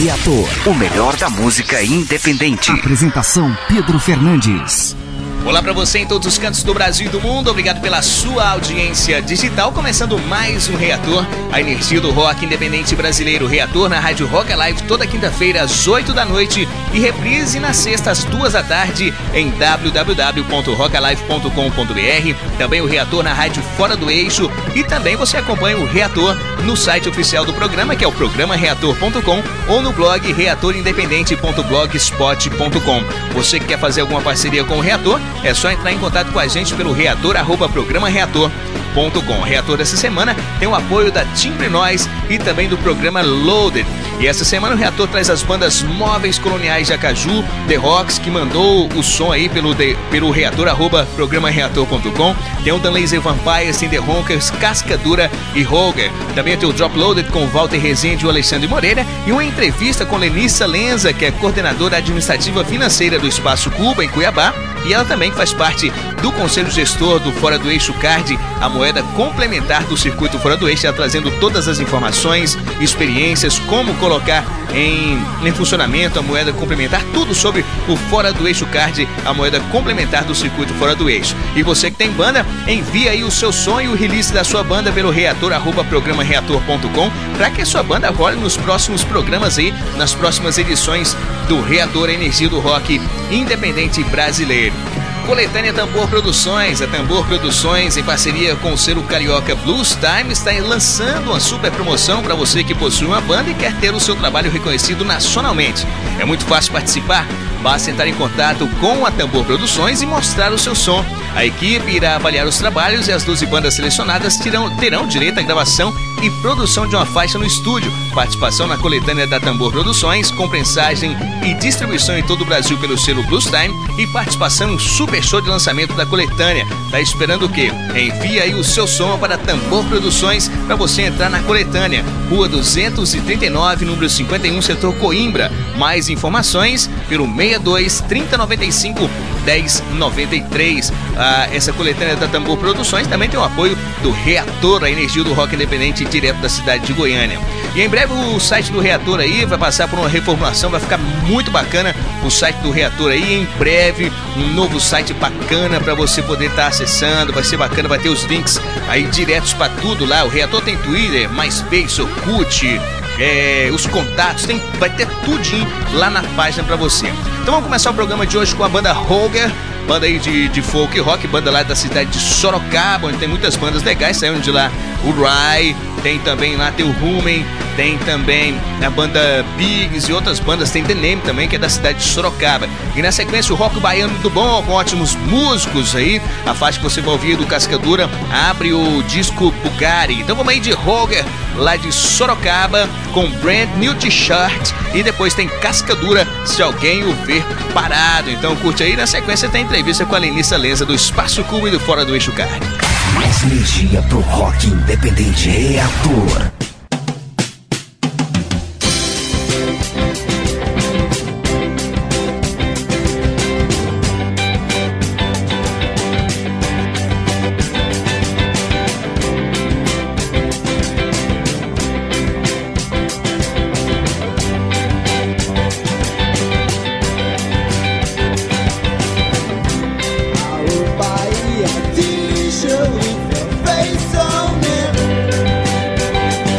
Reator, o melhor da música independente. Apresentação Pedro Fernandes. Olá para você em todos os cantos do Brasil e do mundo, obrigado pela sua audiência digital, começando mais um Reator, a energia do rock independente brasileiro. Reator na Rádio Rock Alive toda quinta-feira às 8 da noite e reprise na sexta às 2 da tarde em www.rockalive.com.br. Também o Reator na Rádio Fora do Eixo e também você acompanha o Reator no site oficial do programa, que é o programareator.com, ou no blog reatorindependente.blogspot.com. Você que quer fazer alguma parceria com o Reator, é só entrar em contato com a gente pelo reator@programareator.com. Reator dessa semana tem o apoio da Timbre Nós e também do programa Loaded. E essa semana o Reator traz as bandas Móveis Coloniais de Acaju, The Rocks, que mandou o som aí pelo reator@programareator.com. Tem o The Laser Vampires, tem The Ronkers, Cascadura e Roger. Também tem o Drop Loaded com Walter Rezende e o Alexandre Moreira e uma entrevista com Lenissa Lenza, que é coordenadora administrativa financeira do Espaço Cuba em Cuiabá. E ela também faz parte do Conselho Gestor do Fora do Eixo Card, a moeda complementar do circuito Fora do Eixo, ela trazendo todas as informações, experiências, como colocar em funcionamento a moeda complementar, tudo sobre o Fora do Eixo Card, a moeda complementar do circuito Fora do Eixo. E você que tem banda, envia aí o seu som e o release da sua banda pelo reator@programareator.com para que a sua banda role nos próximos programas aí, nas próximas edições do Reator, a energia do rock independente brasileiro. Coletânea Tambor Produções, a Tambor Produções, em parceria com o selo carioca Blues Time, está lançando uma super promoção para você que possui uma banda e quer ter o seu trabalho reconhecido nacionalmente. É muito fácil participar, basta entrar em contato com a Tambor Produções e mostrar o seu som. A equipe irá avaliar os trabalhos e as 12 bandas selecionadas terão direito à gravação e produção de uma faixa no estúdio. Participação na coletânea da Tambor Produções, com prensagem e distribuição em todo o Brasil pelo selo Blues Time e participação em super show de lançamento da coletânea. Tá esperando o quê? Envia aí o seu som para Tambor Produções para você entrar na coletânea. Rua 239, número 51, setor Coimbra. Mais informações pelo 62 3095 1093. Essa coletânea da Tambor Produções também tem o apoio do Reator, a energia do rock independente direto da cidade de Goiânia. E em breve o site do Reator aí vai passar por uma reformulação, vai ficar muito bacana o site do Reator aí. Em breve um novo site bacana para você poder estar acessando, vai ser bacana, vai ter os links aí diretos para tudo lá. O Reator tem Twitter, MySpace, Orkut, os contatos, vai ter tudinho lá na página para você. Então vamos começar o programa de hoje com a banda Roger, banda aí de folk rock, banda lá da cidade de Sorocaba, onde tem muitas bandas legais, saindo de lá o Rai, tem também lá, tem o Rumen, tem também a banda Biggs e outras bandas, tem The Name também, que é da cidade de Sorocaba. E na sequência o rock baiano do bom, com ótimos músicos aí. A faixa que você vai ouvir do Cascadura abre o disco Bugatti. Então vamos aí de Roger, lá de Sorocaba, com Brand New T-Shirt, e depois tem Cascadura, Se Alguém o Ver Parado. Então curte aí, na sequência tem entrevista com a Lenissa Lenza do Espaço Cuba e do Fora do Eixo Card. Mais energia pro rock independente. Reator. T-shirt with your face on it.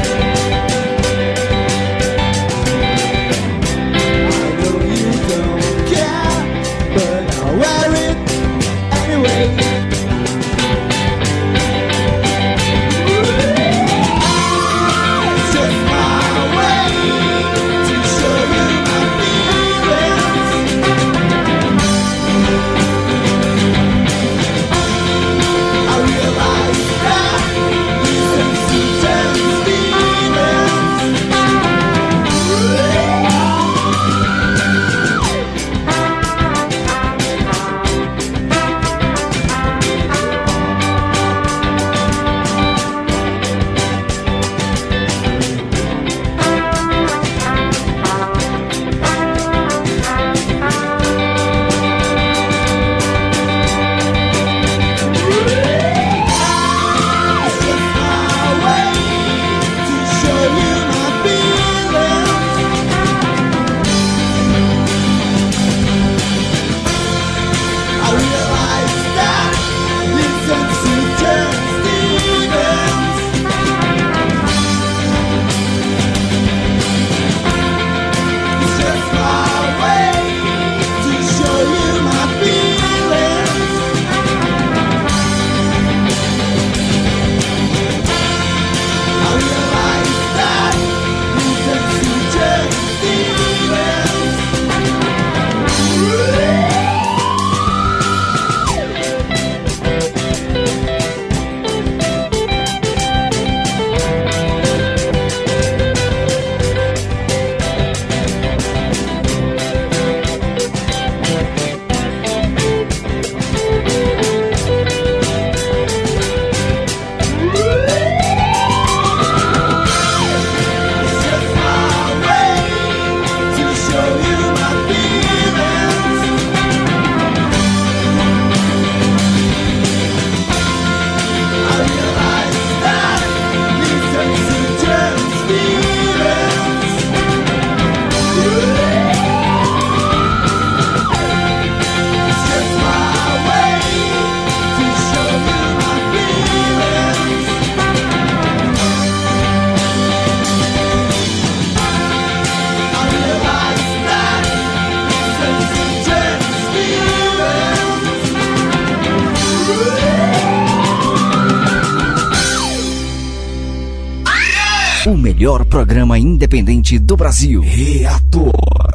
melhor programa independente do Brasil. Reator.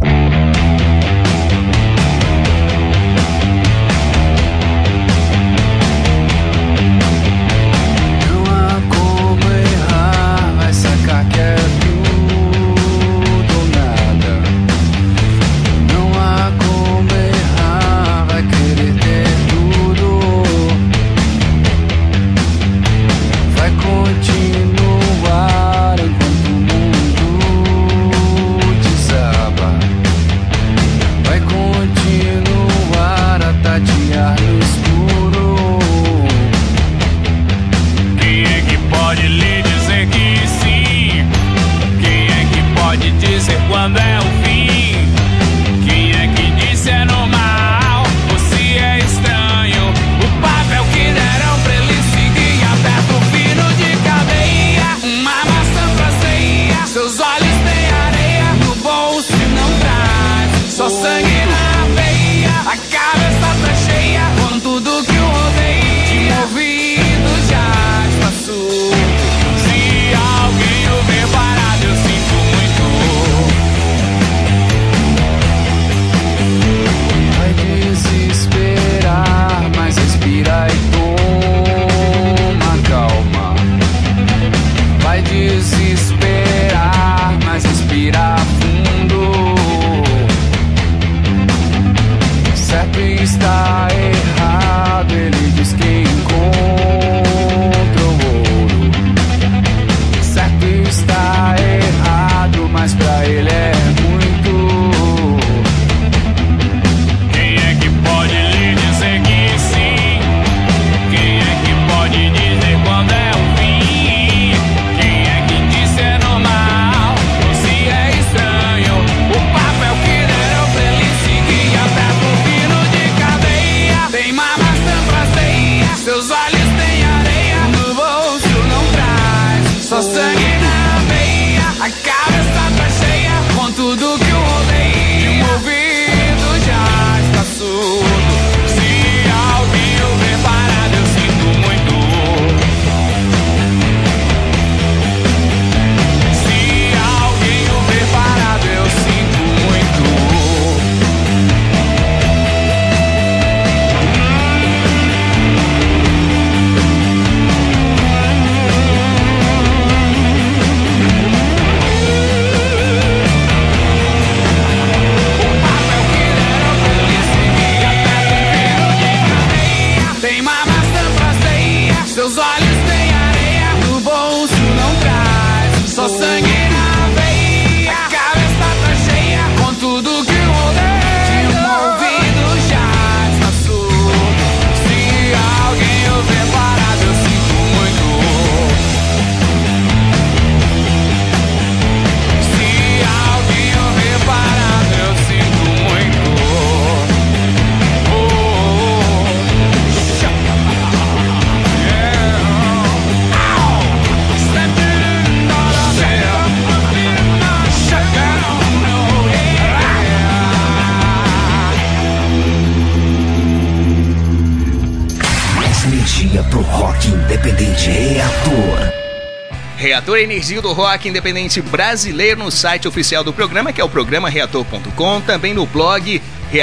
Pro rock independente Reator. Reator é energia do rock independente brasileiro no site oficial do programa, que é o programa reator.com, também no blog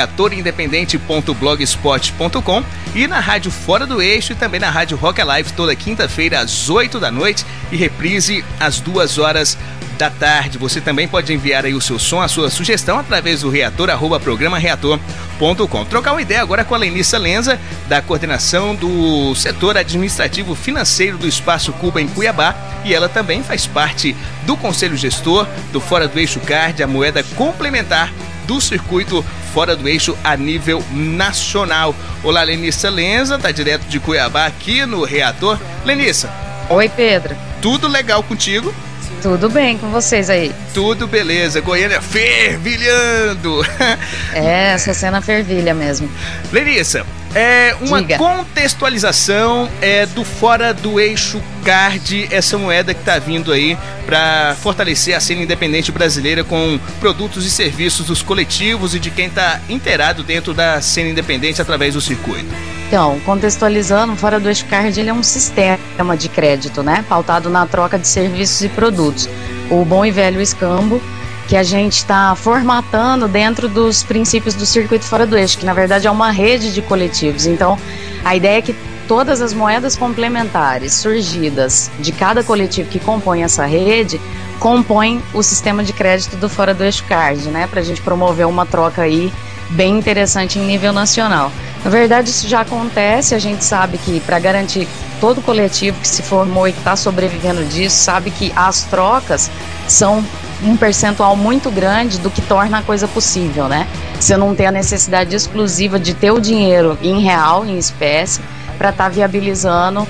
reatorindependente.blogspot.com e na rádio Fora do Eixo e também na rádio Rock Alive toda quinta-feira às 8 da noite e reprise às 2 horas da tarde. Você também pode enviar aí o seu som, a sua sugestão através do reator@programareator.com. Trocar uma ideia agora com a Lenissa Lenza, da coordenação do setor administrativo financeiro do Espaço Cuba em Cuiabá, e ela também faz parte do Conselho Gestor do Fora do Eixo Card, a moeda complementar do circuito Fora do Eixo a nível nacional. Olá, Lenissa Lenza, tá direto de Cuiabá aqui no Reator. Lenissa. Oi, Pedro. Tudo legal contigo? Tudo bem com vocês aí? Tudo beleza, Goiânia fervilhando. É, essa cena fervilha mesmo. Lenissa, uma contextualização do Fora do Eixo Card, essa moeda que está vindo aí para fortalecer a cena independente brasileira com produtos e serviços dos coletivos e de quem está inteirado dentro da cena independente através do circuito. Então, contextualizando, o Fora do Eixo Card ele é um sistema de crédito, né? Pautado na troca de serviços e produtos. o bom e velho escambo, que a gente está formatando dentro dos princípios do Circuito Fora do Eixo, que na verdade é uma rede de coletivos. Então, a ideia é que todas as moedas complementares surgidas de cada coletivo que compõe essa rede compõem o sistema de crédito do Fora do Eixo Card, né? Para a gente promover uma troca aí bem interessante em nível nacional. Na verdade, isso já acontece, a gente sabe que para garantir todo coletivo que se formou e que está sobrevivendo disso, sabe que as trocas são um percentual muito grande do que torna a coisa possível, né? Você não tem a necessidade exclusiva de ter o dinheiro em real, em espécie, para estar viabilizando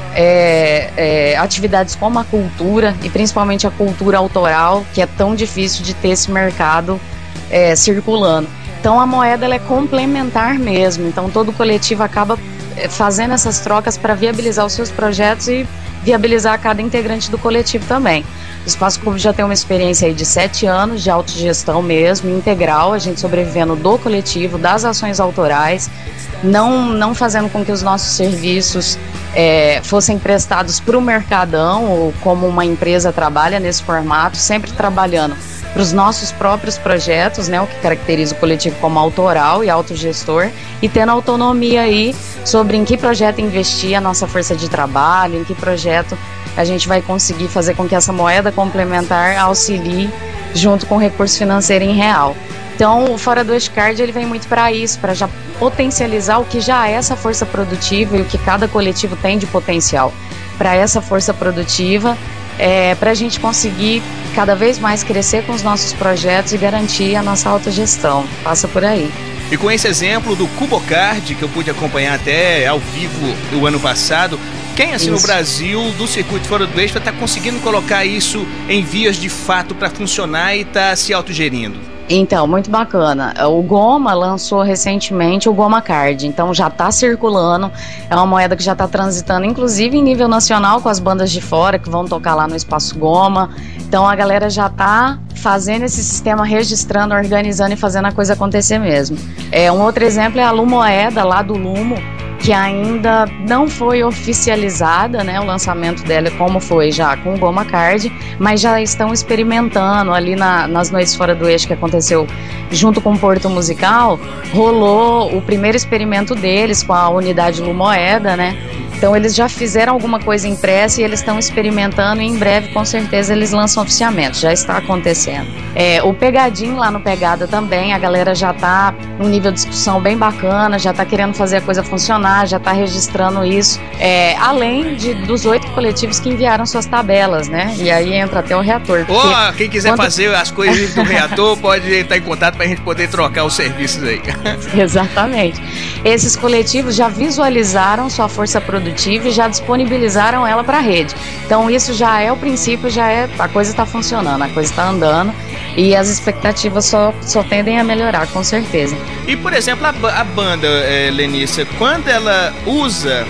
atividades como a cultura, e principalmente a cultura autoral, que é tão difícil de ter esse mercado circulando. Então a moeda ela é complementar mesmo, então todo coletivo acaba fazendo essas trocas para viabilizar os seus projetos e viabilizar cada integrante do coletivo também. O Espaço Clube já tem uma experiência aí de 7 anos de autogestão mesmo, integral, a gente sobrevivendo do coletivo, das ações autorais, não fazendo com que os nossos serviços fossem prestados para o mercadão, ou como uma empresa trabalha nesse formato, sempre trabalhando para os nossos próprios projetos, né, o que caracteriza o coletivo como autoral e autogestor, e tendo autonomia aí sobre em que projeto investir a nossa força de trabalho, em que projeto a gente vai conseguir fazer com que essa moeda complementar auxilie junto com o recurso financeiro em real. Então, o Fora do Eixo Card ele vem muito para isso, para já potencializar o que já é essa força produtiva e o que cada coletivo tem de potencial para essa força produtiva, para a gente conseguir cada vez mais crescer com os nossos projetos e garantir a nossa autogestão. Passa por aí. E com esse exemplo do Cubocard, que eu pude acompanhar até ao vivo o ano passado, quem assim no Brasil, do Circuito Fora do Eixo, está conseguindo colocar isso em vias de fato para funcionar e está se autogerindo? Então, muito bacana. O Goma lançou recentemente o Goma Card, então já está circulando, é uma moeda que já está transitando, inclusive em nível nacional, com as bandas de fora que vão tocar lá no Espaço Goma. Então a galera já está fazendo esse sistema, registrando, organizando e fazendo a coisa acontecer mesmo. Um outro exemplo é a Lumoeda, lá do Lumo, que ainda não foi oficializada, né, o lançamento dela, como foi já com o Goma Card, mas já estão experimentando ali nas Noites Fora do Eixo, que aconteceu junto com o Porto Musical, rolou o primeiro experimento deles com a unidade Lumoeda, né? Então eles já fizeram alguma coisa impressa e eles estão experimentando, e em breve com certeza eles lançam oficialmente, já está acontecendo. O Pegadinho lá no Pegada também, a galera já está num nível de discussão bem bacana, já está querendo fazer a coisa funcionar, já está registrando isso, além dos 8 coletivos que enviaram suas tabelas, né? E aí entra até o reator. Quem quiser fazer as coisas do reator pode estar em contato para a gente poder trocar os serviços aí. Exatamente. Esses coletivos já visualizaram sua força produtiva e já disponibilizaram ela para a rede. Então isso já é o princípio, a coisa está funcionando, a coisa está andando e as expectativas só tendem a melhorar, com certeza. E por exemplo, a banda, Lenissa, quando ela usa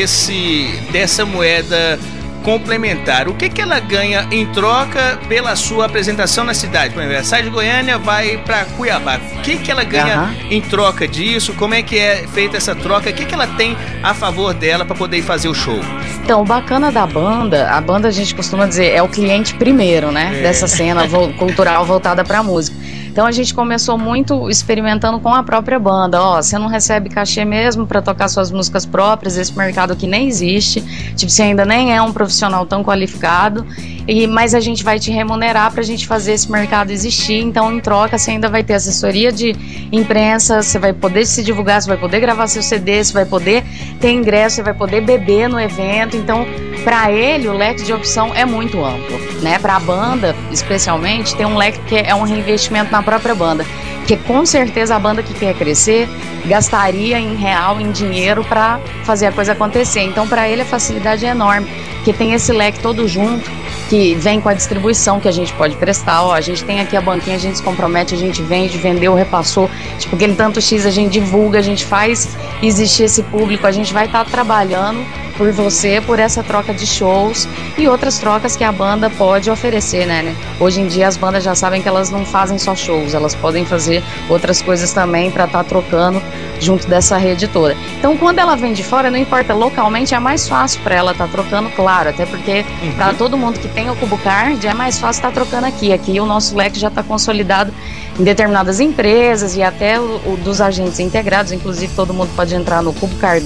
dessa moeda complementar, o que ela ganha em troca pela sua apresentação na cidade? Por exemplo, ela sai de Goiânia, vai para Cuiabá. O que ela ganha em troca disso? Como é que é feita essa troca? O que ela tem a favor dela para poder ir fazer o show? Então, o bacana da banda, a banda a gente costuma dizer, é o cliente primeiro, né? Dessa cena cultural voltada para a música. Então a gente começou muito experimentando com a própria banda. Você não recebe cachê mesmo para tocar suas músicas próprias, esse mercado aqui nem existe, tipo, você ainda nem é um profissional tão qualificado, mas a gente vai te remunerar para a gente fazer esse mercado existir. Então em troca você ainda vai ter assessoria de imprensa, você vai poder se divulgar, você vai poder gravar seu CD, você vai poder ter ingresso, você vai poder beber no evento. Então para ele o leque de opção é muito amplo, né? Para a banda especialmente tem um leque que é um reinvestimento na própria banda, que com certeza a banda que quer crescer gastaria em real, em dinheiro, para fazer a coisa acontecer. Então para ele a facilidade é enorme, porque tem esse leque todo junto, que vem com a distribuição que a gente pode prestar. A gente tem aqui a banquinha, a gente se compromete, a gente vende, vendeu, repassou, tipo, aquele tanto X a gente divulga, a gente faz existir esse público, a gente vai estar trabalhando por você, por essa troca de shows e outras trocas que a banda pode oferecer, né? Hoje em dia as bandas já sabem que elas não fazem só shows, elas podem fazer outras coisas também para estar trocando junto dessa rede toda. Então, quando ela vem de fora, não importa, localmente é mais fácil para ela estar trocando, claro, até porque para todo mundo que tem o Cubo Card é mais fácil estar trocando aqui. Aqui o nosso leque já está consolidado em determinadas empresas e até o dos agentes integrados. Inclusive, todo mundo pode entrar no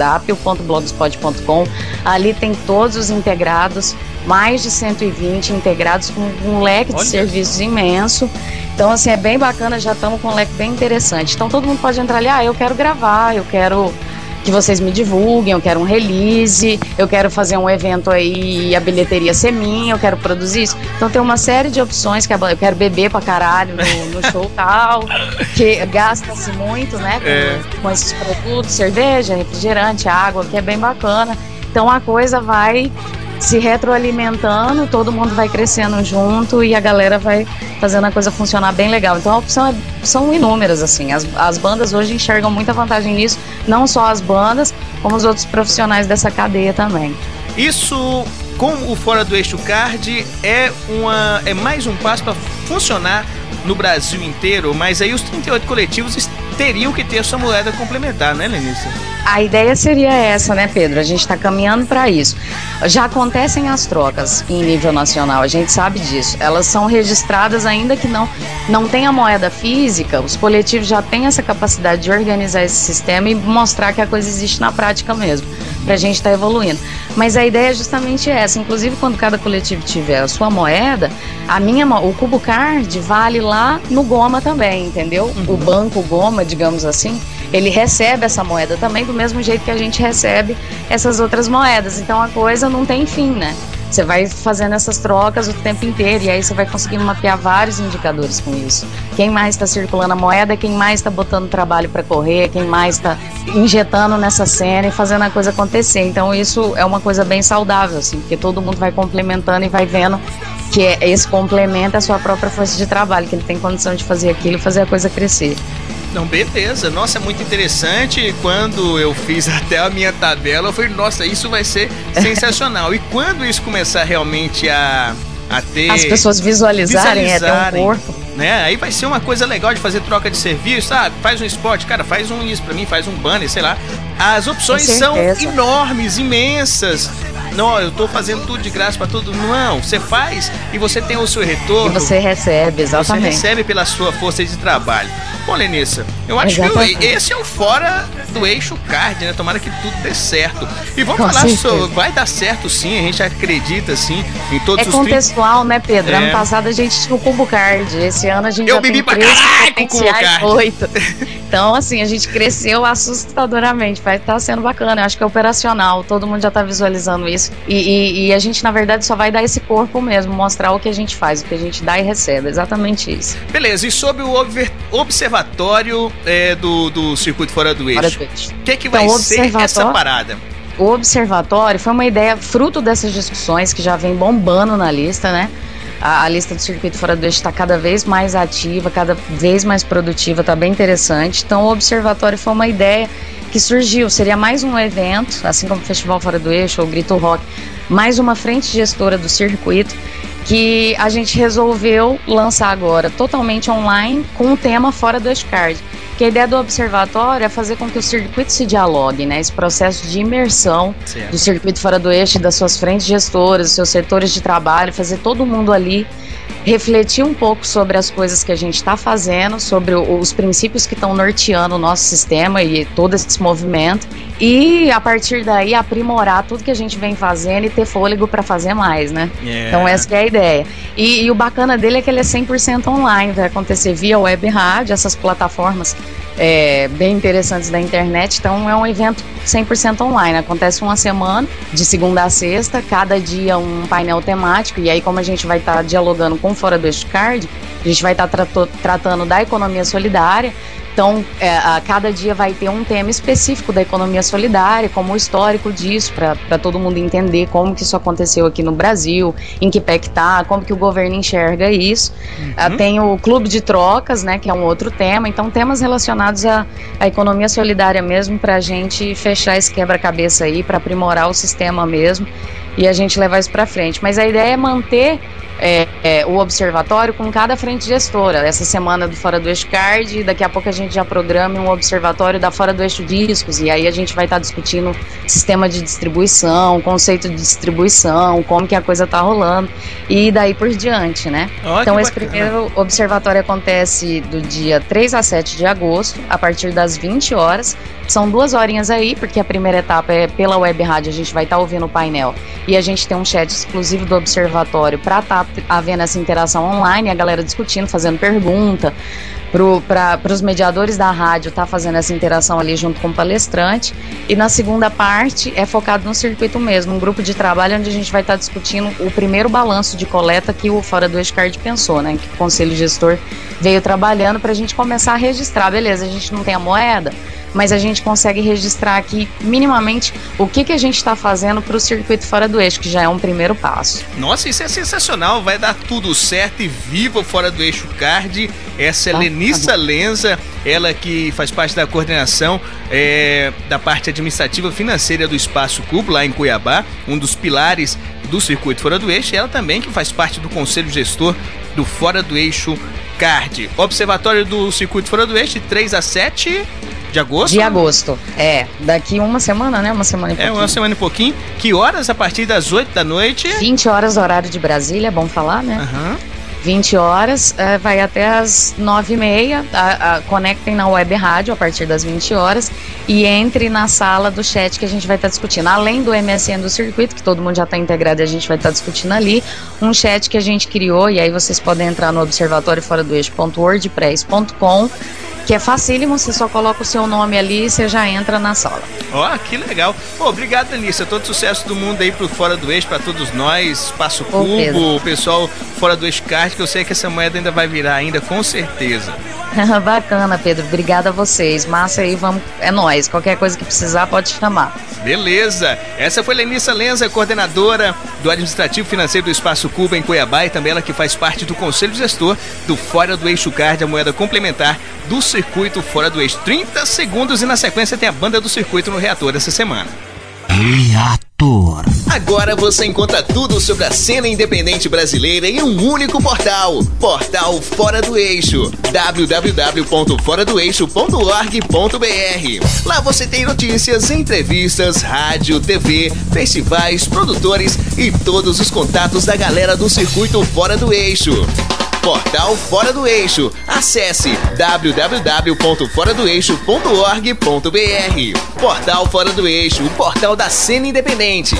cubocardápio.blogspot.com. Ali tem todos os integrados, mais de 120 integrados com um leque de serviços imenso. Então, assim, é bem bacana, já estamos com um leque bem interessante. Então, todo mundo pode entrar ali, eu quero gravar, eu quero que vocês me divulguem, eu quero um release, eu quero fazer um evento aí e a bilheteria ser minha, eu quero produzir isso. Então tem uma série de opções, eu quero beber pra caralho no show tal, que gasta-se muito, né, com esses produtos, cerveja, refrigerante, água, que é bem bacana. Então a coisa vai se retroalimentando, todo mundo vai crescendo junto e a galera vai fazendo a coisa funcionar bem legal. Então a opção são inúmeras, assim. As bandas hoje enxergam muita vantagem nisso, não só as bandas, como os outros profissionais dessa cadeia também. Isso, com o Fora do Eixo Card, é mais um passo para funcionar no Brasil inteiro, mas aí os 38 coletivos teriam que ter sua moeda complementar, né, Lenice? A ideia seria essa, né, Pedro? A gente está caminhando para isso. Já acontecem as trocas em nível nacional, a gente sabe disso. Elas são registradas, ainda que não tenha moeda física, os coletivos já têm essa capacidade de organizar esse sistema e mostrar que a coisa existe na prática mesmo, para a gente estar evoluindo. Mas a ideia é justamente essa. Inclusive, quando cada coletivo tiver a sua moeda, o Cubo Card vale lá no Goma também, entendeu? O Banco Goma, digamos assim, ele recebe essa moeda também do mesmo jeito que a gente recebe essas outras moedas. Então a coisa não tem fim, né? Você vai fazendo essas trocas o tempo inteiro e aí você vai conseguindo mapear vários indicadores com isso. Quem mais está circulando a moeda, quem mais está botando trabalho para correr, quem mais está injetando nessa cena e fazendo a coisa acontecer. Então isso é uma coisa bem saudável, assim, porque todo mundo vai complementando e vai vendo que esse complementa a sua própria força de trabalho, que ele tem condição de fazer aquilo e fazer a coisa crescer. Não, beleza. Nossa, é muito interessante. Quando eu fiz até a minha tabela, eu falei, nossa, isso vai ser sensacional. E quando isso começar realmente a ter... As pessoas visualizarem ter um corpo. Né? Aí vai ser uma coisa legal de fazer troca de serviço. Faz um spot, cara, faz um isso pra mim, faz um banner, sei lá. As opções são enormes, imensas. Não, eu tô fazendo tudo de graça pra todo mundo. Não, você faz e você tem o seu retorno. E você recebe, exatamente. Você recebe pela sua força de trabalho. Bom, Lenice, eu acho que esse é o Fora do Eixo Card, né? Tomara que tudo dê certo. E vamos falar sobre... Vai dar certo sim, a gente acredita sim em todos os... É contextual, né, Pedro? Ano passado a gente tinha o Cubo Card, esse ano a gente já tem 13 potenciais 8. Então, assim, a gente cresceu assustadoramente. Vai estar sendo bacana, eu acho que é operacional, todo mundo já tá visualizando isso. E a gente, na verdade, só vai dar esse corpo mesmo, mostrar o que a gente faz, o que a gente dá e recebe, exatamente isso. Beleza, e sobre o observatório do Circuito Fora do Eixo, o que vai ser essa parada? O observatório foi uma ideia fruto dessas discussões que já vem bombando na lista, né? A lista do Circuito Fora do Eixo está cada vez mais ativa, cada vez mais produtiva, está bem interessante. Então o observatório foi uma ideia que surgiu, seria mais um evento, assim como o Festival Fora do Eixo ou o Grito Rock, mais uma frente gestora do circuito, que a gente resolveu lançar agora totalmente online com o tema Fora do Eixo Card. Que a ideia do observatório é fazer com que o circuito se dialogue, né? Esse processo de imersão do circuito Fora do Eixo, das suas frentes gestoras, dos seus setores de trabalho, fazer todo mundo ali refletir um pouco sobre as coisas que a gente está fazendo, sobre os princípios que estão norteando o nosso sistema e todo esse movimento, e a partir daí aprimorar tudo que a gente vem fazendo e ter fôlego para fazer mais, né? Então essa que é a ideia. E o bacana dele é que ele é 100% online, vai acontecer via web rádio, essas plataformas bem interessantes da internet. Então é um evento 100% online, acontece uma semana, de segunda a sexta, cada dia um painel temático, e aí como a gente vai estar dialogando com Fora do Eixo Card, a gente vai estar tratando da economia solidária. Então, a cada dia vai ter um tema específico da economia solidária, como o histórico disso, para todo mundo entender como que isso aconteceu aqui no Brasil, em que pé que tá, como que o governo enxerga isso. Tem o Clube de Trocas, né, que é um outro tema. Então, temas relacionados à economia solidária mesmo, para a gente fechar esse quebra-cabeça aí, para aprimorar o sistema mesmo e a gente levar isso para frente. Mas a ideia é manter o observatório com cada frente gestora. Essa semana do Fora do Eixo Card, daqui a pouco a gente já programa um observatório da Fora do Eixo Discos, e aí a gente vai estar discutindo sistema de distribuição, conceito de distribuição, como que a coisa está rolando, e daí por diante, né? Então esse primeiro observatório acontece do dia 3 a 7 de agosto, a partir das 20 horas. São 2 horinhas aí, porque a primeira etapa é pela web rádio, a gente vai estar ouvindo o painel, e a gente tem um chat exclusivo do observatório para estar havendo essa interação online, a galera discutindo, fazendo pergunta, para os mediadores da rádio tá fazendo essa interação ali junto com o palestrante. E na segunda parte é focado no circuito mesmo, um grupo de trabalho onde a gente vai estar discutindo o primeiro balanço de coleta que o Fora do Eixo Card pensou, né, que o Conselho Gestor veio trabalhando para a gente começar a registrar. Beleza, a gente não tem a moeda, mas a gente consegue registrar aqui minimamente o que a gente está fazendo para o circuito Fora do Eixo, que já é um primeiro passo. Nossa, isso é sensacional, vai dar tudo certo, e viva o Fora do Eixo Card. Essa é Lenissa Lenza, ela que faz parte da coordenação da parte administrativa financeira do Espaço Cubo, lá em Cuiabá, um dos pilares do circuito Fora do Eixo, e ela também que faz parte do Conselho Gestor do Fora do Eixo Card. Observatório do circuito Fora do Eixo, de 3 a 7... de agosto? De agosto, daqui uma semana, né? Uma semana e pouquinho. Uma semana e pouquinho. Que horas? A partir das 8 da noite? 20 horas, horário de Brasília, é bom falar, né? 20 horas, vai até as 9h30, conectem na web rádio a partir das 20 horas e entre na sala do chat que a gente vai estar discutindo. Além do MSN do circuito, que todo mundo já está integrado e a gente vai estar discutindo ali, um chat que a gente criou, e aí vocês podem entrar no observatorioforadoeixo.wordpress.com, que é facílimo, você só coloca o seu nome ali e você já entra na sala. Que legal. Obrigado, Lenissa. Todo sucesso do mundo aí pro Fora do Eixo, para todos nós, Espaço Cubo, o pessoal Fora do Eixo Card, que eu sei que essa moeda ainda vai virar ainda, com certeza. Bacana, Pedro. Obrigada a vocês. Massa aí, é nóis. Qualquer coisa que precisar, pode chamar. Beleza. Essa foi Lenissa Lenza, coordenadora do Administrativo Financeiro do Espaço Cubo em Cuiabá, e também ela que faz parte do Conselho Gestor do Fora do Eixo Card, a moeda complementar do circuito Fora do Eixo. 30 segundos e na sequência tem a banda do circuito no Reator dessa semana. Reator. Agora você encontra tudo sobre a cena independente brasileira em um único portal. Portal Fora do Eixo. www.foradoeixo.org.br. Lá você tem notícias, entrevistas, rádio, TV, festivais, produtores e todos os contatos da galera do circuito Fora do Eixo. Portal Fora do Eixo. Acesse www.foradoeixo.org.br. Portal Fora do Eixo, o portal da cena independente.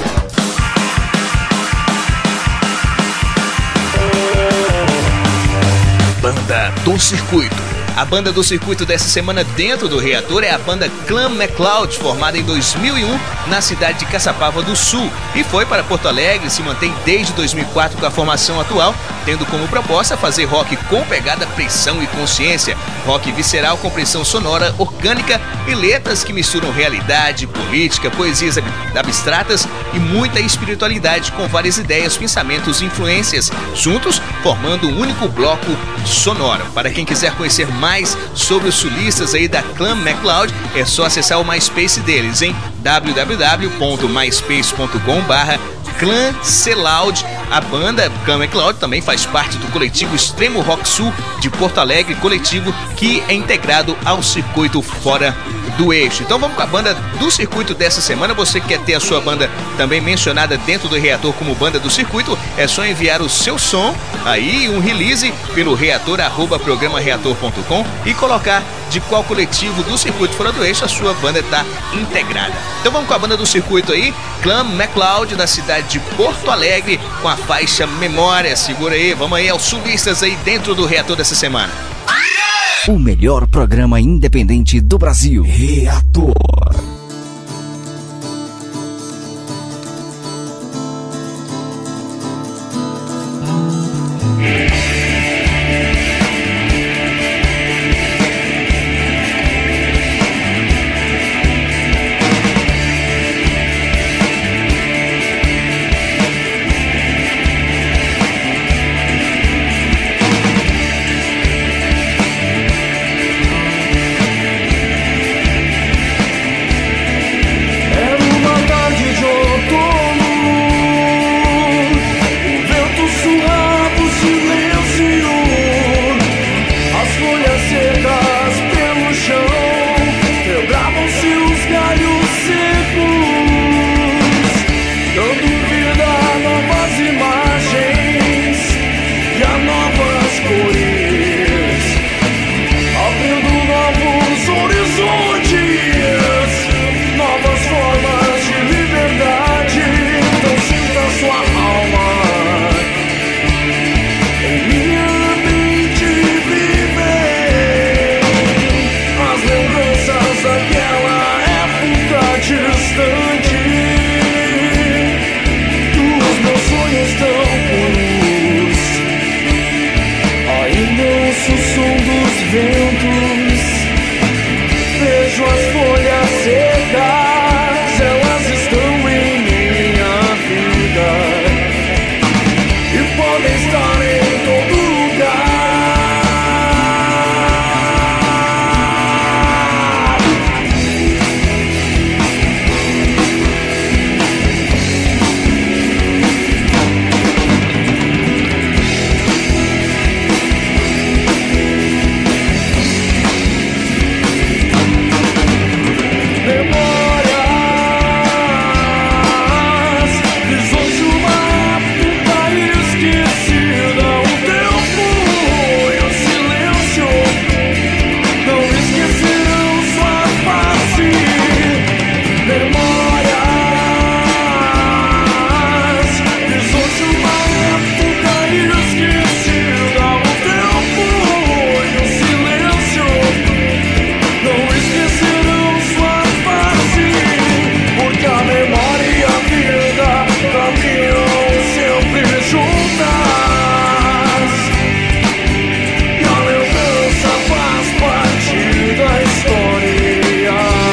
Banda do Circuito. A banda do circuito dessa semana dentro do Reator é a banda Clan MacLeod, formada em 2001 na cidade de Caçapava do Sul, e foi para Porto Alegre e se mantém desde 2004 com a formação atual, tendo como proposta fazer rock com pegada pressão e consciência, rock visceral com pressão sonora, orgânica e letras que misturam realidade, política, poesias abstratas e muita espiritualidade, com várias ideias, pensamentos e influências, juntos formando um único bloco sonoro. Para quem quiser conhecer mais sobre os sulistas aí da Clan MacLeod, é só acessar o MySpace deles, em www.myspace.com/ClanCloud. A banda Clan MacLeod também faz parte do coletivo Extremo Rock Sul de Porto Alegre, coletivo que é integrado ao circuito Fora do Eixo. Então vamos com a banda do circuito dessa semana. Você que quer ter a sua banda também mencionada dentro do Reator como banda do circuito, é só enviar o seu som aí, um release, pelo reator@programareator.com e colocar de qual coletivo do circuito Fora do Eixo a sua banda está integrada. Então vamos com a banda do circuito aí, Clan MacLeod, da cidade de Porto Alegre, com a faixa Memória. Segura aí, vamos aí aos sulistas aí dentro do Reator dessa semana. O melhor programa independente do Brasil. Reator. secas pelo chão, quebravam-se os galhos secos, dando vida a novas imagens e a novas cores, abrindo novos horizontes, novas formas de liberdade. Então sinta sua alma em minha mente viver as lembranças daquela época distante, dos meus sonhos tão puros. Ainda ouço o som dos ventos, vejo as folhas secas, elas estão em minha vida e podem estar em todo lugar. Memórias, visões de uma época esquecida. O tempo e o silêncio não esquecerão sua face. Memórias, visões de uma época esquecida. O tempo e o silêncio não esquecerão sua face, porque a memória e a vida caminham sempre juntas, e a lembrança faz parte da história.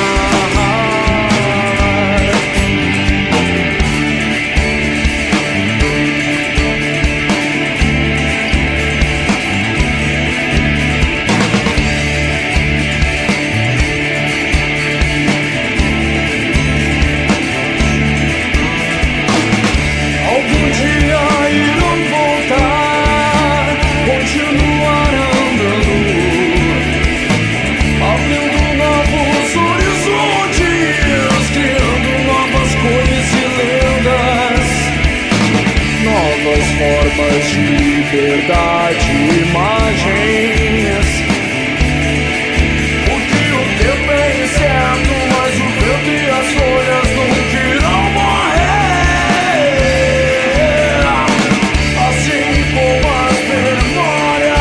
Algum dia irão voltar, continuar andando, abrindo novos horizontes, criando novas cores e lendas, novas formas de liberdade, imagens. Porque o tempo é incerto, mas o vento e as folhas nunca irão morrer, assim como as memórias.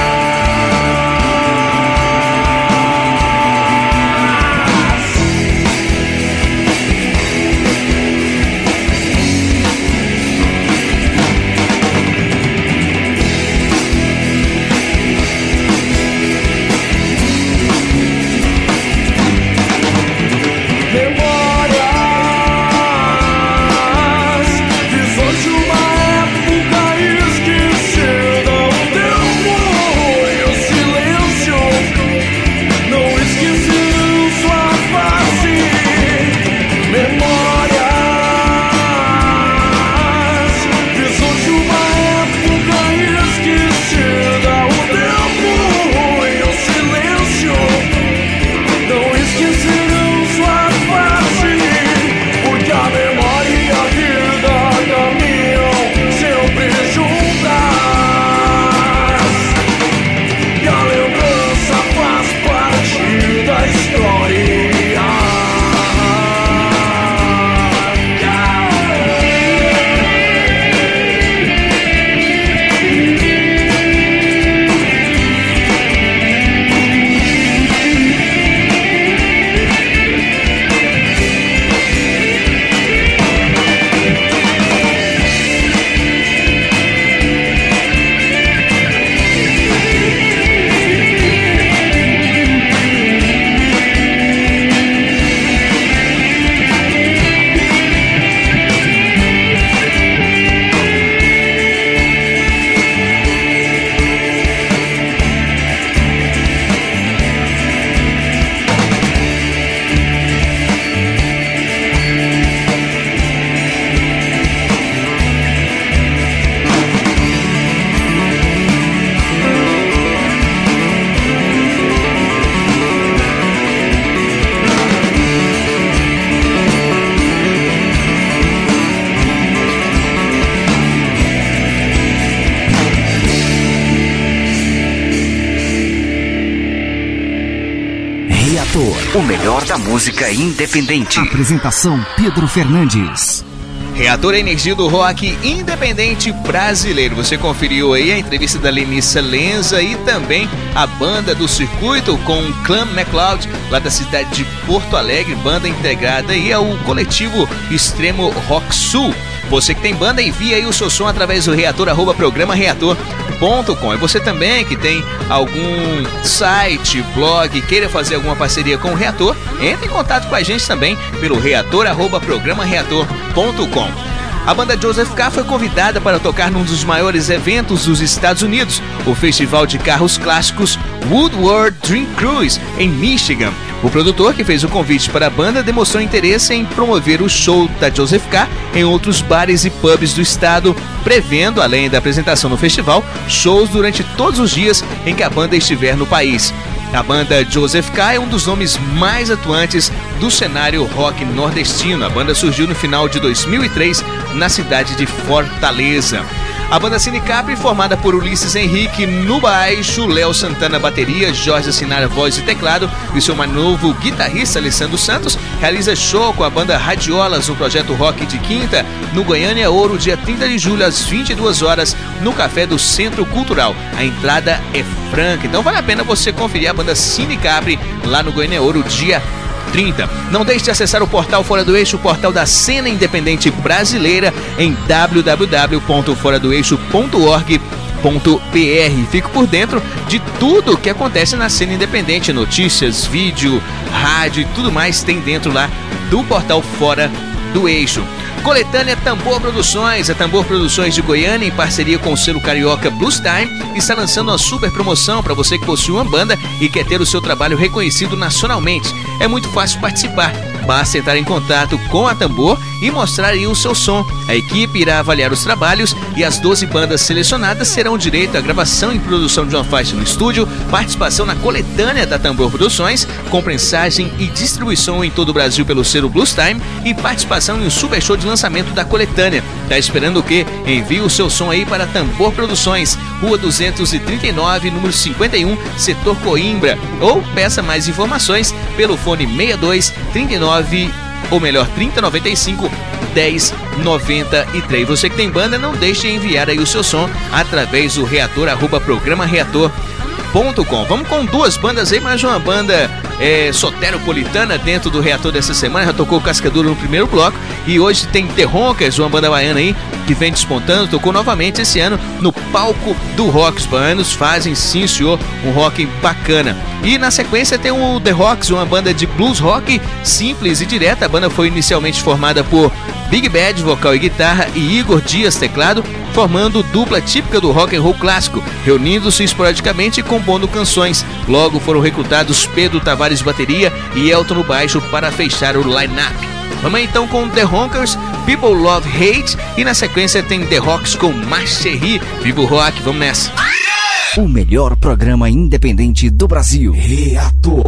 Reator, o melhor da música independente. Apresentação Pedro Fernandes. Reator é a energia do rock independente brasileiro. Você conferiu aí a entrevista da Lenissa Lenza e também a banda do circuito com Clan MacLeod, lá da cidade de Porto Alegre, banda integrada aí ao coletivo Extremo Rock Sul. Você que tem banda, envia aí o seu som através do Reator, @programareator.com. E você também que tem algum site, blog, queira fazer alguma parceria com o Reator, entre em contato com a gente também pelo Reator, @programareator.com. A banda Joseph K foi convidada para tocar num dos maiores eventos dos Estados Unidos, o Festival de Carros Clássicos Woodward Dream Cruise, em Michigan. O produtor que fez o convite para a banda demonstrou interesse em promover o show da Joseph K em outros bares e pubs do estado, prevendo, além da apresentação no festival, shows durante todos os dias em que a banda estiver no país. A banda Joseph K é um dos nomes mais atuantes do cenário rock nordestino. A banda surgiu no final de 2003 na cidade de Fortaleza. A banda Cine Capri, formada por Ulisses Henrique no baixo, Léo Santana bateria, Jorge Assinara voz e teclado e seu mais novo guitarrista Alessandro Santos, realiza show com a banda Radiolas no projeto Rock de Quinta, no Goiânia Ouro, dia 30 de julho às 22 horas, no Café do Centro Cultural. A entrada é franca, então vale a pena você conferir a banda Cine Capri lá no Goiânia Ouro, dia 30. Não deixe de acessar o portal Fora do Eixo, o portal da cena independente brasileira, em www.foradoeixo.org.br. Fique por dentro de tudo que acontece na cena independente, notícias, vídeo, rádio e tudo mais tem dentro lá do portal Fora do Eixo. Coletânea Tambor Produções. A Tambor Produções de Goiânia, em parceria com o selo carioca Blues Time, está lançando uma super promoção para você que possui uma banda e quer ter o seu trabalho reconhecido nacionalmente. É muito fácil participar. Basta entrar em contato com a Tambor e mostrar aí o seu som. A equipe irá avaliar os trabalhos e as 12 bandas selecionadas terão direito à gravação e produção de uma faixa no estúdio, participação na coletânea da Tambor Produções, com prensagem e distribuição em todo o Brasil pelo selo Blues Time e participação em um super show de lançamento da coletânea. Tá esperando o quê? Envie o seu som aí para Tambor Produções, Rua 239, número 51, Setor Coimbra, ou peça mais informações pelo fone 62 39 ou melhor 3095 1093. Você que tem banda, não deixe de enviar aí o seu som através do Reator, @programareator.com. Vamos com duas bandas aí, mais uma banda soteropolitana dentro do Reator dessa semana. Já tocou Cascadura no primeiro bloco e hoje tem The Ronkers, uma banda baiana aí que vem despontando, tocou novamente esse ano no palco do rock. Os baianos fazem, sim senhor, um rock bacana. E na sequência tem o The Rocks, uma banda de blues rock simples e direta. A banda foi inicialmente formada por Big Bad, vocal e guitarra, e Igor Dias, teclado, formando dupla típica do rock and roll clássico, reunindo-se esporadicamente e compondo canções. Logo foram recrutados Pedro Tavares, bateria, e Elton no baixo para fechar o line-up. Vamos então com The Ronkers, People Love Hate, e na sequência tem The Rocks com Marcherie. Viva o rock, vamos nessa! O melhor programa independente do Brasil. Reator.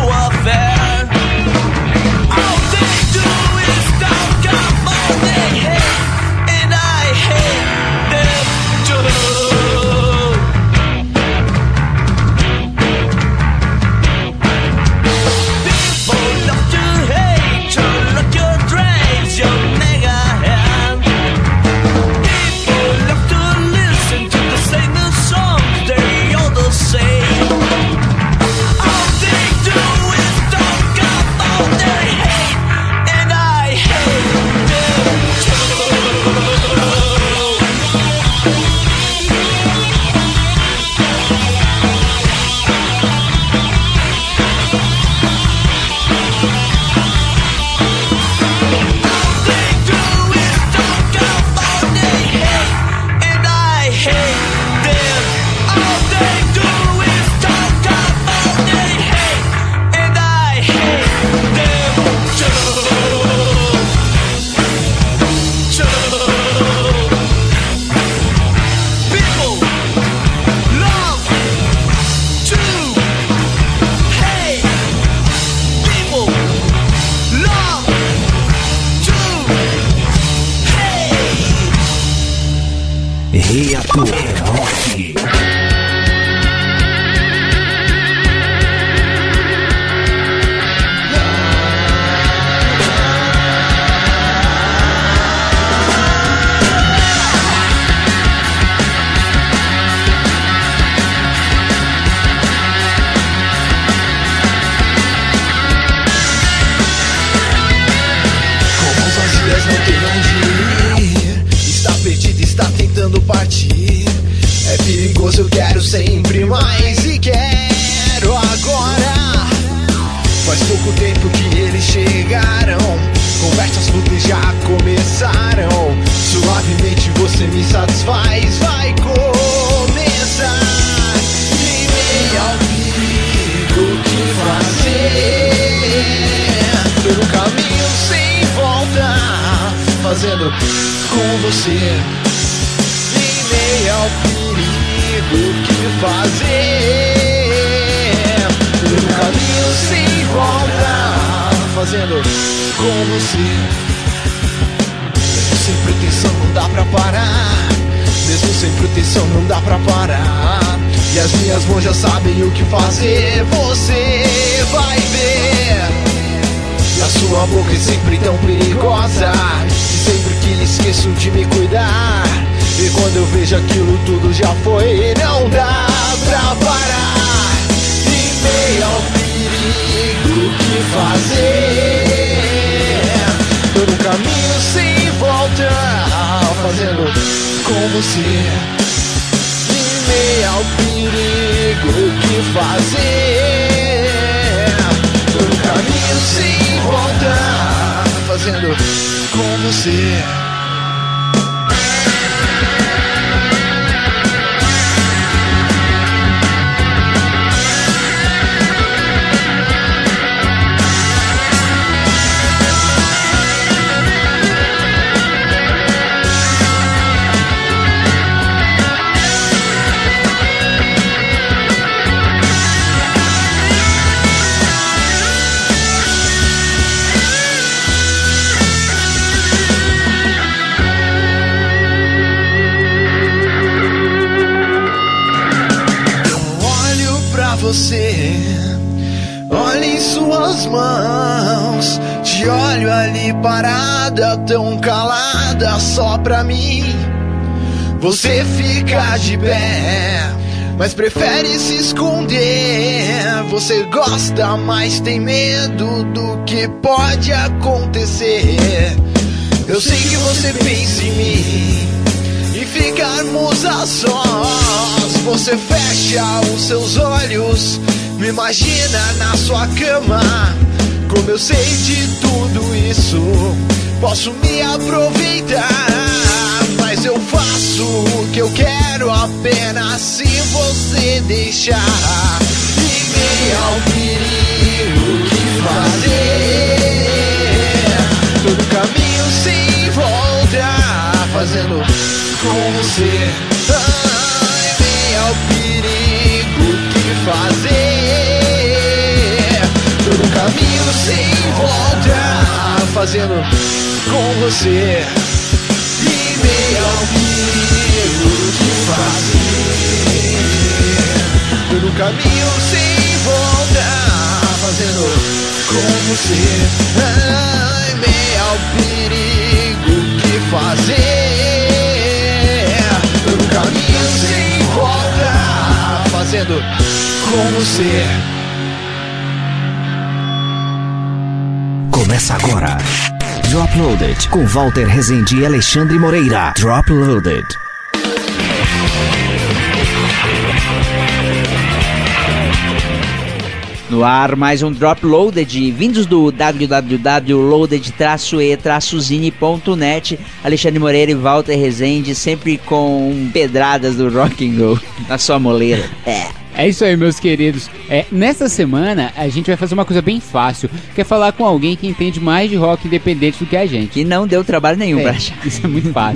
All they do is talk about money. Reator Rock. Partir. É perigoso, eu quero sempre mais e quero agora. Faz pouco tempo que eles chegaram, conversas fúteis já começaram. Suavemente você me satisfaz, vai começar. Em meio ao perigo, o que fazer? Tô no caminho sem volta, fazendo com você. Ao perigo, que fazer? Pelo caminho sem volta, fazendo com você. Mesmo sem proteção não dá pra parar, mesmo sem proteção não dá pra parar. E as minhas mãos já sabem o que fazer, você vai ver. E a sua boca é sempre tão perigosa, que sempre que esqueço de me cuidar. E quando eu vejo aquilo tudo já foi, não dá pra parar. Em meio ao perigo, o que fazer? Tô no caminho sem volta, fazendo com você. Em meio ao perigo, o que fazer? Tô no caminho sem volta, fazendo com você. Você, olha em suas mãos, te olho ali parada, tão calada só pra mim. Você fica de pé, mas prefere se esconder. Você gosta, mas tem medo do que pode acontecer. Eu sei que você pensa em mim e ficarmos a sós. Você fecha os seus olhos, me imagina na sua cama. Como eu sei de tudo isso, posso me aproveitar. Mas eu faço o que eu quero apenas se você deixar. Em meio ao perigo, o que fazer? Tô no caminho sem volta, fazendo com você. Ao perigo, o que fazer? Tô no caminho sem volta, fazendo com você. Em meio ao perigo, o que fazer? Tô no caminho sem volta, fazendo com você. Em meio ao perigo, o que fazer? Tô no caminho sem volta, fazendo com você. Começa agora Drop Loaded com Walter Rezende e Alexandre Moreira. Drop Loaded. No ar, mais um Drop Loaded, vindos do www.loaded-e-zine.net. Alexandre Moreira e Walter Rezende, sempre com pedradas do rock and roll na sua moleira. É isso aí, meus queridos. Nessa semana, a gente vai fazer uma coisa bem fácil, que é falar com alguém que entende mais de rock independente do que a gente. Que não deu trabalho nenhum pra achar. Isso é muito fácil.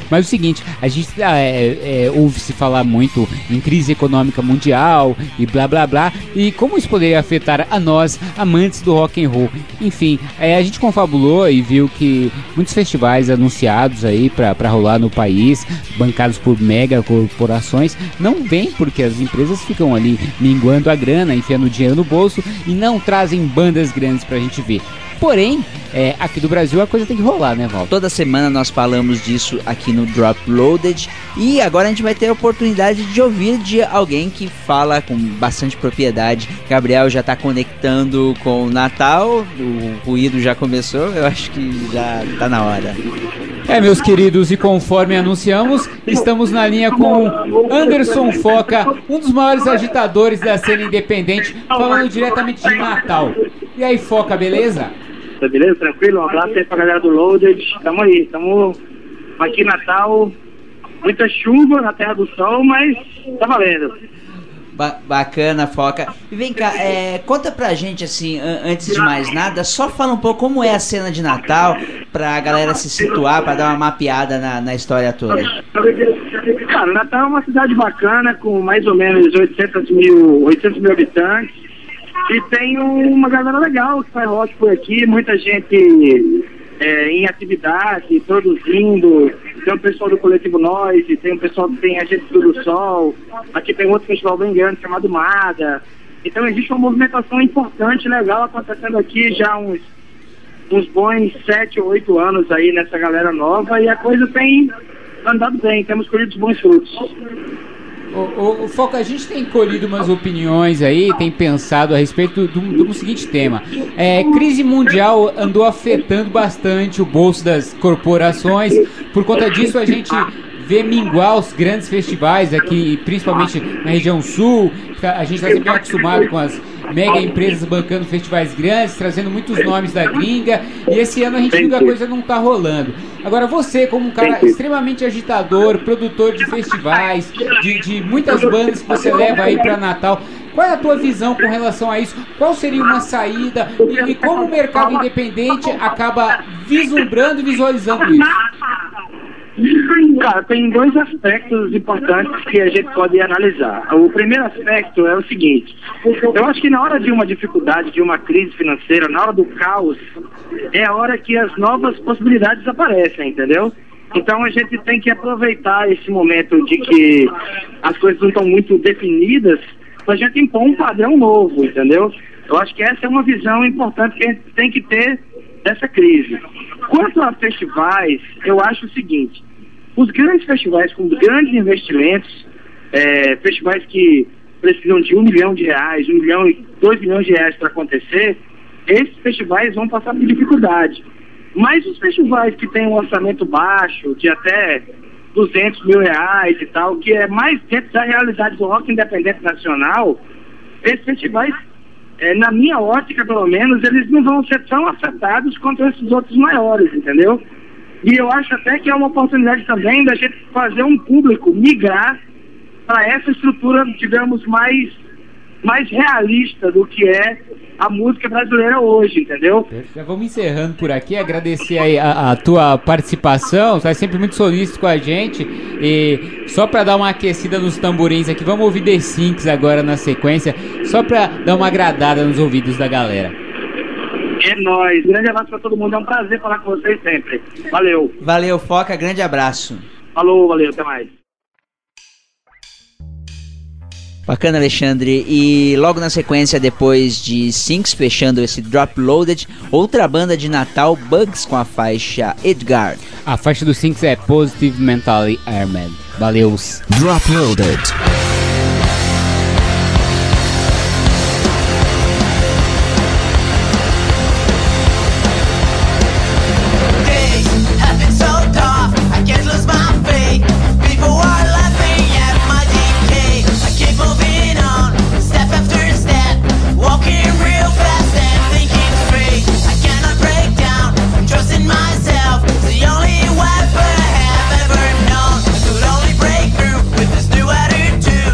Mas o seguinte, a gente ouve-se falar muito em crise econômica mundial e blá blá blá, e como isso poderia afetar a nós, amantes do rock and roll. Enfim, a gente confabulou e viu que muitos festivais anunciados aí pra rolar no país, bancados por mega corporações, não vêm porque as empresas ficam ali minguando a grana, enfiando dinheiro no bolso e não trazem bandas grandes pra gente ver. Porém, aqui do Brasil a coisa tem que rolar, né, Val? Toda semana nós falamos disso aqui no Drop Loaded, e agora a gente vai ter a oportunidade de ouvir de alguém que fala com bastante propriedade. Gabriel já tá conectando com o Natal, o ruído já começou, eu acho que já tá na hora. Meus queridos, e conforme anunciamos, estamos na linha com Anderson Foca, um dos maiores agitadores da cena independente, falando diretamente de Natal. E aí, Foca, beleza? Beleza, tranquilo? Um abraço aí pra galera do Loaded. Tamo aí, tamo aqui em Natal. Muita chuva na Terra do Sol, mas tá valendo. Bacana, Foca. E vem cá, conta pra gente, assim, antes de mais nada, só fala um pouco como é a cena de Natal, pra galera se situar, pra dar uma mapeada na história toda. Cara, Natal é uma cidade bacana, com mais ou menos 800 mil habitantes. E tem uma galera legal que faz rock por aqui, muita gente em atividade, produzindo. Tem o pessoal do Coletivo Noise, tem o pessoal que tem a gente do Sol. Aqui tem outro festival bem grande chamado Mada. Então existe uma movimentação importante, legal, acontecendo aqui já uns bons 7 ou 8 anos aí nessa galera nova, e a coisa tem andado bem, temos colhido bons frutos. O Foca, a gente tem colhido umas opiniões aí, tem pensado a respeito do seguinte tema. Crise mundial andou afetando bastante o bolso das corporações. Por conta disso, a gente vê minguar os grandes festivais aqui, principalmente na região sul. A gente está sempre acostumado com as mega empresas bancando festivais grandes, trazendo muitos nomes da gringa, e esse ano a gente viu que a coisa não está rolando. Agora você, como um cara extremamente agitador, produtor de festivais, de muitas bandas que você leva aí para Natal, qual é a tua visão com relação a isso? Qual seria uma saída e como o mercado independente acaba vislumbrando e visualizando isso? Cara, tem 2 aspectos importantes que a gente pode analisar. O primeiro aspecto é o seguinte: eu acho que na hora de uma dificuldade, de uma crise financeira, na hora do caos, é a hora que as novas possibilidades aparecem, entendeu? Então a gente tem que aproveitar esse momento de que as coisas não estão muito definidas para a gente impor um padrão novo, entendeu? Eu acho que essa é uma visão importante que a gente tem que ter dessa crise. Quanto a festivais, eu acho o seguinte: os grandes festivais com grandes investimentos, festivais que precisam de R$1 milhão, R$1 milhão e R$2 milhões para acontecer, esses festivais vão passar por dificuldade. Mas os festivais que têm um orçamento baixo, de até R$200 mil e tal, que é mais dentro da realidade do rock independente nacional, esses festivais, na minha ótica pelo menos, eles não vão ser tão afetados quanto esses outros maiores, entendeu? E eu acho até que é uma oportunidade também da gente fazer um público migrar para essa estrutura, digamos, mais realista do que é a música brasileira hoje, entendeu? Já vamos encerrando por aqui, agradecer aí a tua participação, tá sempre muito solícito com a gente, e só para dar uma aquecida nos tamborins aqui, vamos ouvir The Sinks agora na sequência, só para dar uma agradada nos ouvidos da galera. É nóis, grande abraço para todo mundo, é um prazer falar com vocês sempre. Valeu. Valeu, Foca, grande abraço. Falou, valeu, até mais. Bacana, Alexandre. E logo na sequência, depois de Sinks fechando esse Drop Loaded, outra banda de Natal, Bugs, com a faixa Edgar. A faixa do Sinks é Positive Mentally Armed. Valeu. Drop Loaded. Myself, the only weapon I have ever known. I could only break through with this new attitude.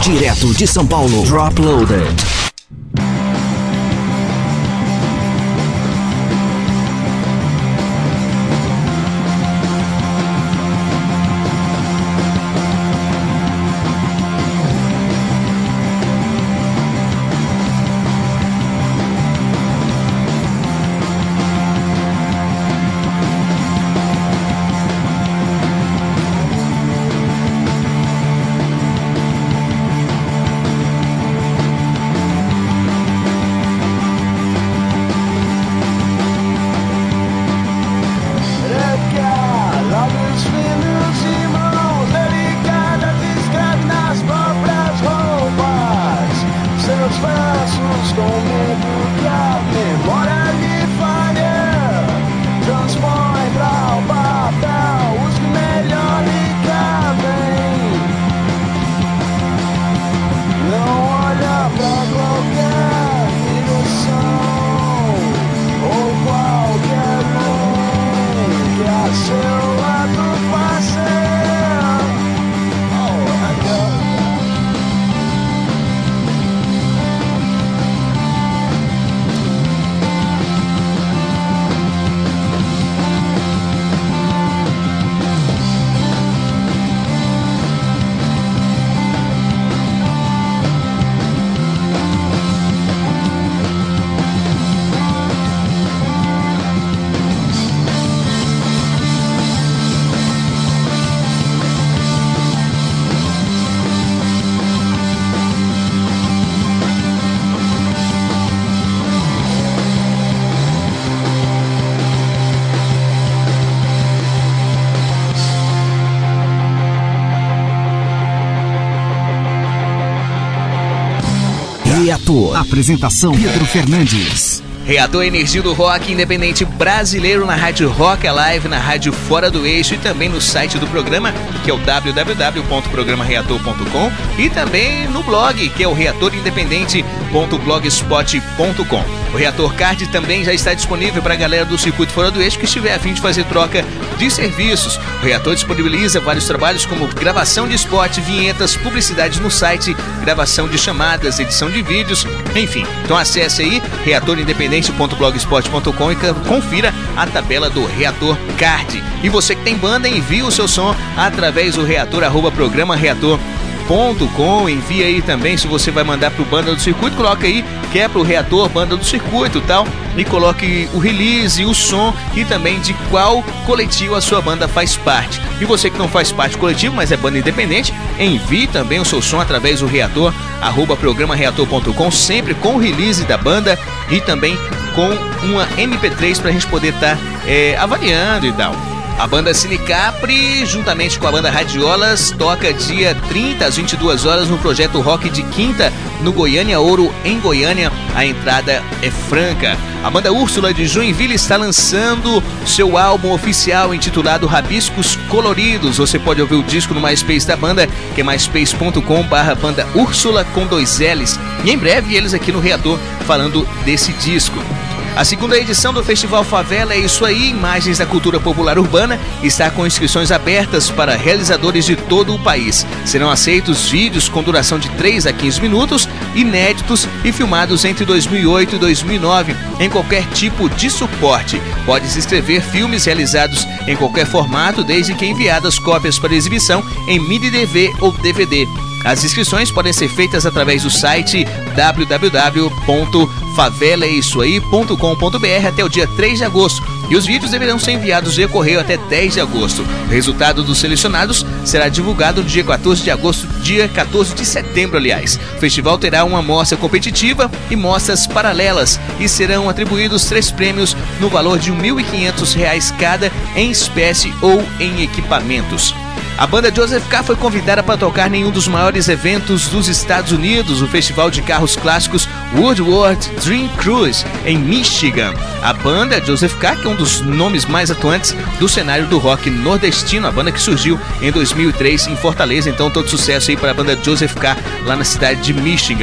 Direto de São Paulo, Drop Loaded. Reator. Apresentação Pedro Fernandes. Reator Energia do Rock independente brasileiro na Rádio Rock Alive, na Rádio Fora do Eixo e também no site do programa, que é o www.programareator.com, e também no blog, que é o reatorindependente.blogspot.com. O Reator Card também já está disponível para a galera do Circuito Fora do Eixo que estiver a fim de fazer troca de serviços. O Reator disponibiliza vários trabalhos como gravação de spot, vinhetas, publicidades no site, gravação de chamadas, edição de vídeos, enfim. Então acesse aí reatorindependente.blogspot.com e confira a tabela do Reator Card. E você que tem banda, envia o seu som através do reator@programareator.com. Envia aí também, se você vai mandar pro Banda do Circuito, coloca aí que é pro Reator Banda do Circuito e tal, e coloque o release, o som e também de qual coletivo a sua banda faz parte. E você que não faz parte do coletivo, mas é banda independente, envie também o seu som através do reator@programareator.com, sempre com o release da banda e também com uma MP3 pra gente poder estar avaliando e tal. A banda Cine Capri, juntamente com a banda Radiolas, toca dia 30 às 22 horas no projeto Rock de Quinta, no Goiânia Ouro, em Goiânia. A entrada é franca. A banda Úrsula de Joinville está lançando seu álbum oficial intitulado Rabiscos Coloridos. Você pode ouvir o disco no MySpace da banda, que é myspace.com/banda Úrsula com 2 L's. E em breve eles aqui no Reator falando desse disco. A segunda edição do Festival Favela É Isso Aí, Imagens da Cultura Popular Urbana, está com inscrições abertas para realizadores de todo o país. Serão aceitos vídeos com duração de 3 a 15 minutos, inéditos e filmados entre 2008 e 2009, em qualquer tipo de suporte. Pode-se inscrever filmes realizados em qualquer formato, desde que enviadas cópias para exibição em MIDI DV ou DVD. As inscrições podem ser feitas através do site www.favelaissoaí.com.br até o dia 3 de agosto e os vídeos deverão ser enviados via correio até 10 de agosto. O resultado dos selecionados será divulgado no dia 14 de agosto, dia 14 de setembro, aliás. O festival terá uma mostra competitiva e mostras paralelas e serão atribuídos 3 prêmios no valor de R$ 1.500 cada em espécie ou em equipamentos. A banda Joseph K. foi convidada para tocar em um dos maiores eventos dos Estados Unidos, o Festival de Carros Clássicos Woodward Dream Cruise, em Michigan. A banda Joseph K., que é um dos nomes mais atuantes do cenário do rock nordestino, a banda que surgiu em 2003 em Fortaleza, então todo sucesso aí para a banda Joseph K. lá na cidade de Michigan.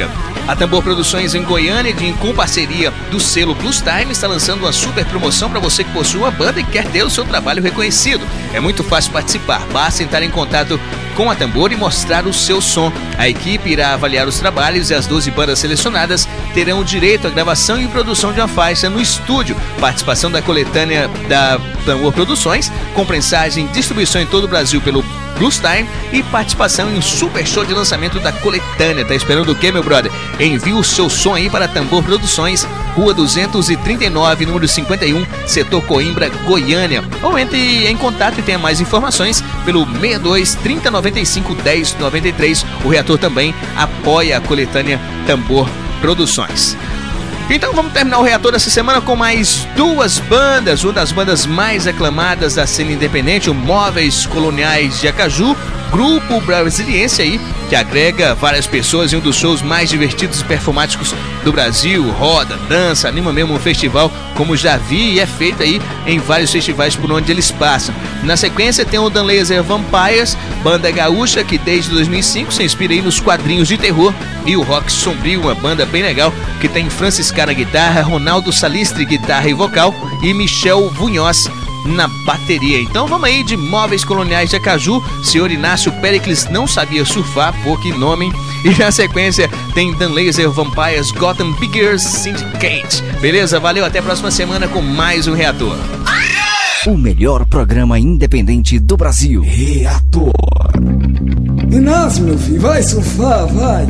A Tambor Produções em Goiânia, com parceria do selo Blues Time, está lançando uma super promoção para você que possui uma banda e quer ter o seu trabalho reconhecido. É muito fácil participar, basta entrar em contato com a Tambor e mostrar o seu som. A equipe irá avaliar os trabalhos e as 12 bandas selecionadas terão direito à gravação e produção de uma faixa no estúdio. Participação da coletânea da Tambor Produções, com prensagem e distribuição em todo o Brasil pelo Blues Time e participação em um super show de lançamento da coletânea. Tá esperando o quê, meu brother? Envie o seu som aí para Tambor Produções, Rua 239, número 51, Setor Coimbra, Goiânia. Ou entre em contato e tenha mais informações pelo 62 30 95 10 93. O Reator também apoia a coletânea Tambor Produções. Então vamos terminar o Reator essa semana com mais duas bandas. Uma das bandas mais aclamadas da cena independente, o Móveis Coloniais de Acaju, grupo brasiliense aí, que agrega várias pessoas em um dos shows mais divertidos e performáticos do Brasil. Roda, dança, anima mesmo um festival, como já vi e é feito aí em vários festivais por onde eles passam. Na sequência tem o Dan Laser Vampires, banda gaúcha que desde 2005 se inspira aí nos quadrinhos de terror e o rock sombrio, uma banda bem legal que tem Francisca na guitarra, Ronaldo Salistre guitarra e vocal e Michel Vunhoz na bateria. Então vamos aí de Móveis Coloniais de Acaju. Senhor Inácio Pericles não sabia surfar, pô, que nome. E na sequência tem Dan Laser Vampires Gotham Biggers Syndicate. Beleza? Valeu, até a próxima semana com mais um Reator. O melhor programa independente do Brasil. Reator. Inácio, meu filho, vai surfar, vai.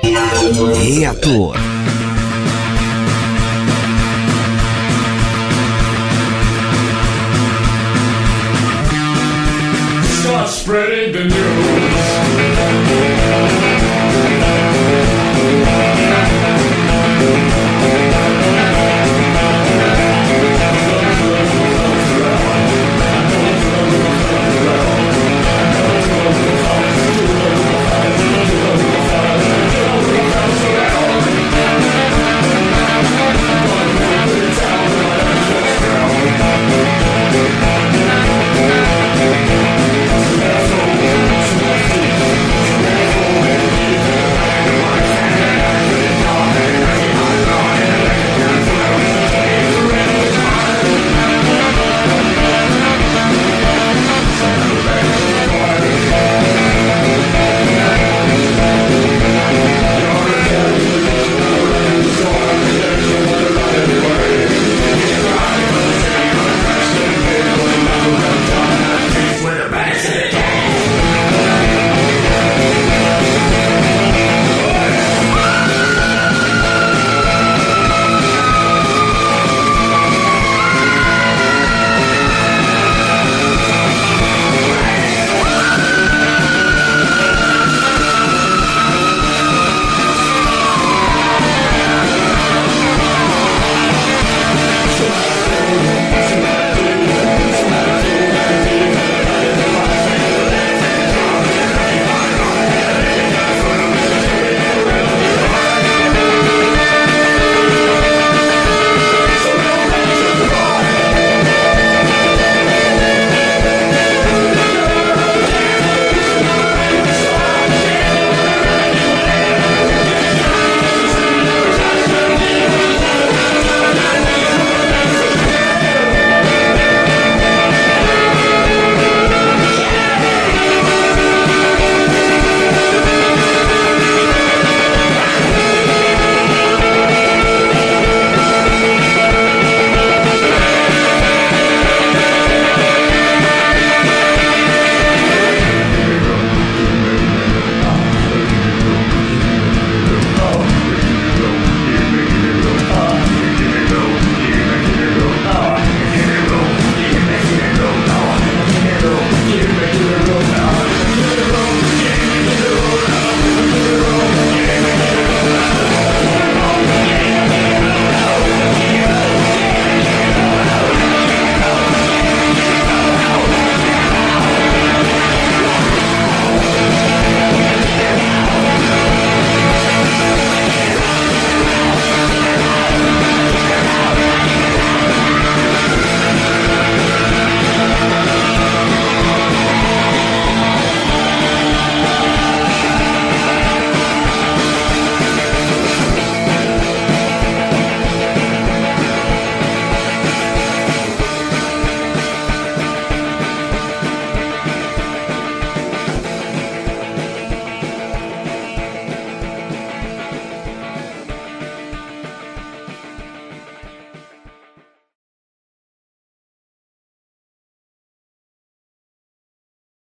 Reator. Start spreading the news.